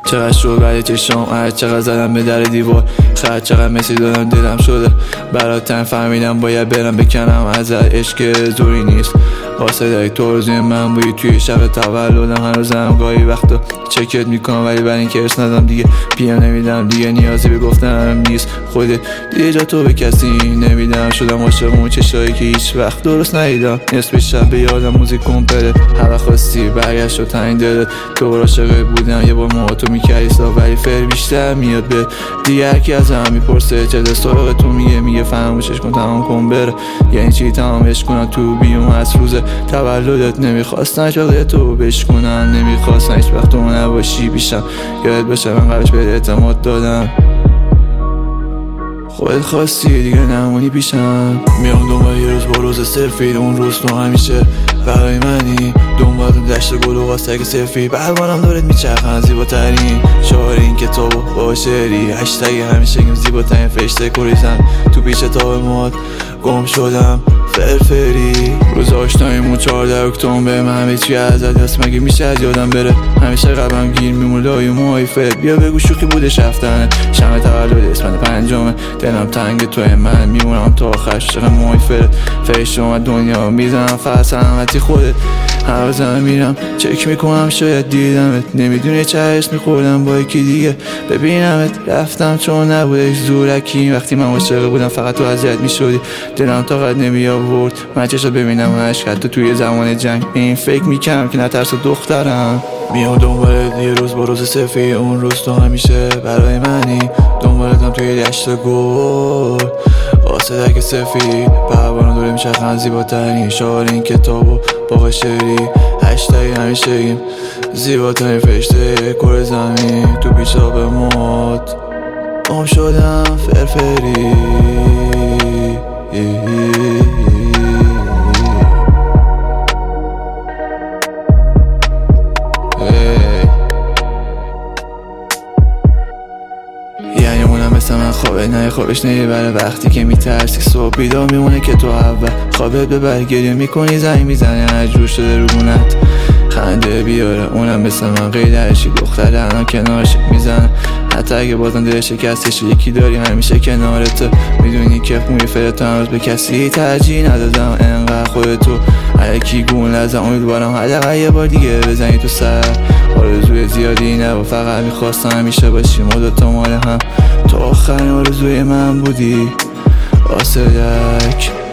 چقدر شد برای چشم، چقدر زدم به در دیوار، چقدر مثل دادم دلم شده براتن، فهمیدم باید برم بکنم از عشق زوری نیست. واسه یک توزی من بودی توی شب تولدم، هنوزم گاهی وقتا چکت میکنم ولی برای این که ارس ندم دیگه پیم نمیدم، دیگه نیازی به گفتنم نیست. خودت دیگه جا تو به کسی نمیدم، شدم عاشق اون چشایی که هیچ وقت درست ندیدم. نصف شب به یادم موزیک کمپله، هر خواستی برگشت و تنگ دلت، تو عاشق بودم یه بار موهاتو میکردی صاف ولی فر بیشتر میاد به دیگه. هر کی از هم میپرسه چه سراغ تو میگه فراموشش کن تمام کن بره، یعنی چی تمامش کنم تو بیوم از روز تولدت. نمیخواستن شغل تو بشکنن، نمیخواستن هیچ وقت تو نباشی پیشم، یادت باشه من قبلش بهت اعتماد دادم، خودت خواستی دیگه نمونی پیشم. میام دنبال یه روز با روز سفید، اون روز تو همیشه برای منی، دنبال دشت گل و قاستک سفید، بلوانم دارت میچرخن زیباترین شعار این کتاب با شعری، هشتگ همیشه گیم زیباترین فرشته کریزن تو پیش تاب ماد گم شدم فرفری. روز آشناییمون 14 اکتبر من همه چی ازت هست، مگه میشه از یادم بره؟ همیشه قلبم گیر میمونه لای موهای فرد، بیا بگو شوخی بودش رفتنه، شمع تولد اسفند پنجمه، دلم تنگ توی من میمونم تا آخرش، چقدر موهای فرشته اومد دنیا میزنم فقط سلامتی خودت. هر روز میرم چک میکنم شاید دیدمت، نمیدونی چه حس میخوردم با یکی دیگه ببینمت، رفتم چون نبودش زورکی، وقتی من عاشق بودم فقط تو اذیت میشدی، دلم طاقت نمی آورد من چشات ببینم و عشقت توی زمان جنگ، این فکر میکنم که نترس دخترم. میام دنبالت یه روز با روز سفید، اون روز تو همیشه برای منی، دنبالتم توی دشت گل واسه دک سفید، پروانه دوره میچرخن زیباترین شعار این کتاب و با شعری، هشتگ همیشه گیم زیباترین فرشته کره زمین تو پیشا به مد گم شدم فرفری. یعنی اونم مثل من خوابه نه خوابش نمیبره، وقتی که میترسی صبح بیدار میمونه که تو اول خوابت ببر، گریه میکنی زنگ میزنی هر جور شده روگونت خنده بیاره، اونم مثل من غیرشی دختر الان کنارش میزنه، حتی اگه بازم دل شکستش یکی داری همیشه کنارته، میدونی که موی فرت هنوز به کسی ترجیح ندادم انقدر خودتو الکی گون لازم، امیدوارم حداقل یه بار دیگه بزنی تو سر، آرزوی زیادی نبا فقط میخواستم همیشه باشیم و دوتا مال هم، تو آخرین آرزوی من بودی آسدک.